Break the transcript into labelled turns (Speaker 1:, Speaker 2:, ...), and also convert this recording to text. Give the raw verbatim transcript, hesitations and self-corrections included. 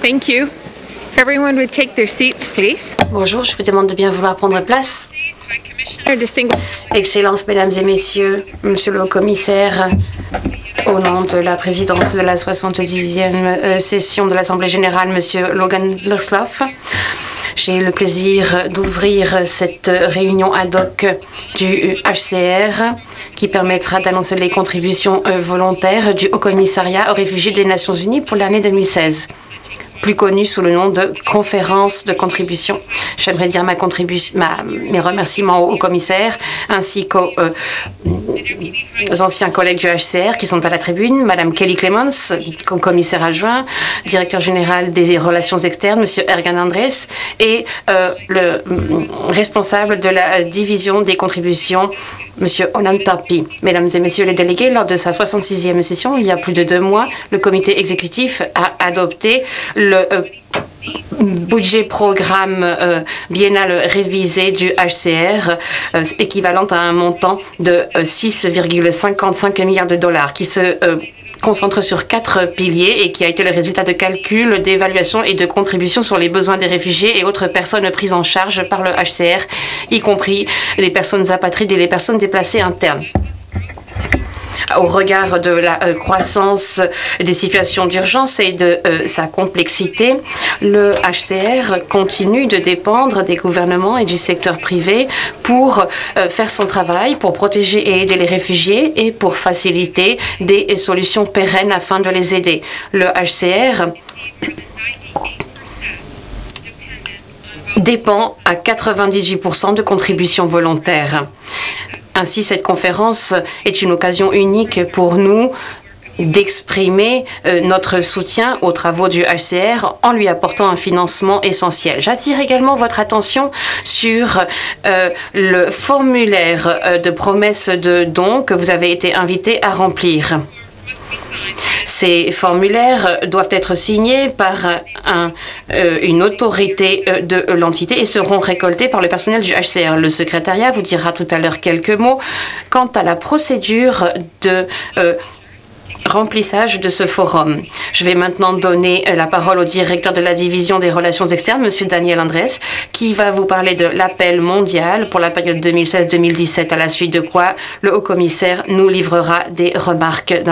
Speaker 1: Thank you. If everyone would take their seats, please.
Speaker 2: Bonjour, je vous demande de bien vouloir prendre place. Excellences, Mesdames et Messieurs, Monsieur le Commissaire, au nom de la présidence de la soixante-dixième session de l'Assemblée générale, Monsieur Logan Luxloff, j'ai le plaisir d'ouvrir cette réunion ad hoc du H C R qui permettra d'annoncer les contributions volontaires du Haut Commissariat aux réfugiés des Nations Unies pour l'année deux mille seize. Plus connue sous le nom de conférence de contribution. J'aimerais dire ma contribution, ma, mes remerciements aux, aux commissaires ainsi qu'aux euh, anciens collègues du H C R qui sont à la tribune, Madame Kelly Clements, commissaire adjoint, directeur général des relations externes, Monsieur Ergan Andrés, et euh, le responsable de la division des contributions, Monsieur Onan Tapi. Mesdames et Messieurs les délégués, lors de sa soixante-sixième session, il y a plus de deux mois, le comité exécutif a adopté le euh, budget programme euh, biennal révisé du H C R, euh, équivalent à un montant de euh, six virgule cinquante-cinq milliards de dollars, qui se euh, concentre sur quatre piliers et qui a été le résultat de calculs, d'évaluation et de contributions sur les besoins des réfugiés et autres personnes prises en charge par le H C R, y compris les personnes apatrides et les personnes déplacées internes. Au regard de la euh, croissance des situations d'urgence et de euh, sa complexité, le H C R continue de dépendre des gouvernements et du secteur privé pour euh, faire son travail, pour protéger et aider les réfugiés et pour faciliter des solutions pérennes afin de les aider. Le H C R dépend à quatre-vingt-dix-huit pour cent de contributions volontaires. Ainsi, cette conférence est une occasion unique pour nous d'exprimer euh, notre soutien aux travaux du H C R en lui apportant un financement essentiel. J'attire également votre attention sur euh, le formulaire euh, de promesse de dons que vous avez été invité à remplir. Ces formulaires doivent être signés par un, euh, une autorité de l'entité et seront récoltés par le personnel du H C R. Le secrétariat vous dira tout à l'heure quelques mots quant à la procédure de euh, remplissage de ce forum. Je vais maintenant donner la parole au directeur de la division des relations externes, M. Daniel Andrés, qui va vous parler de l'appel mondial pour la période deux mille seize deux mille dix-sept, à la suite de quoi le haut-commissaire nous livrera des remarques